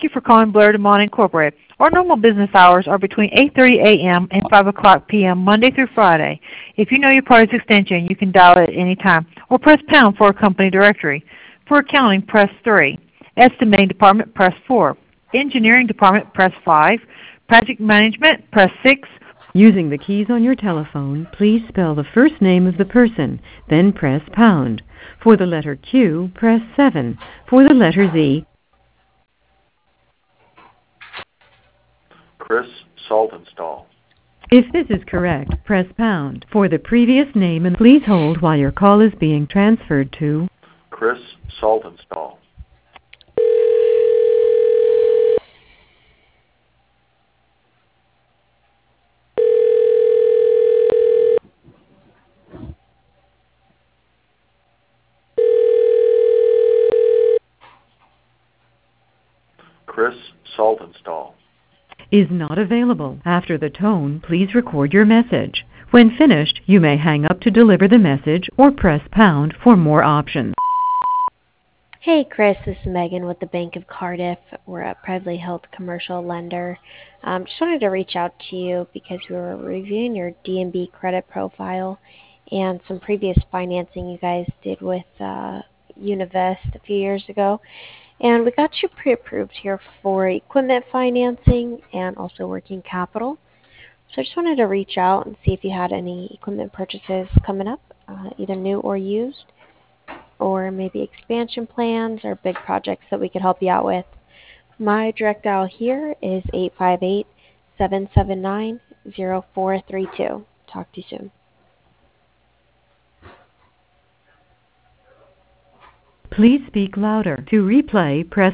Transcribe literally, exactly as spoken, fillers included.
you for calling Blair Demont Incorporated. Our normal business hours are between eight thirty a m and five o'clock p m Monday through Friday. If you know your party's extension, you can dial it at any time or press pound for a company directory. For accounting, press three. Estimating department, press four. Engineering department, press five. Project management, press six. Using the keys on your telephone, please spell the first name of the person, then press pound. For the letter Q, press seven. For the letter Z, Chris Saltonstall. if this is correct, press pound. For the previous name, and please hold while your call is being transferred to Chris Saltonstall. Chris Saltonstall. is not available. After the tone, please record your message. When finished, you may hang up to deliver the message or press pound for more options. Hey Chris, this is Megan with the Bank of Cardiff. We're a privately held commercial lender. Um, just wanted to reach out to you because we were reviewing your D and B credit profile and some previous financing you guys did with uh, Univest a few years ago. And we got you pre-approved here for equipment financing and also working capital. So I just wanted to reach out and see if you had any equipment purchases coming up, uh, either new or used, or maybe expansion plans or big projects that we could help you out with. My direct dial here is eight five eight, seven seven nine, zero four three two. Talk to you soon. Please speak louder. To replay, press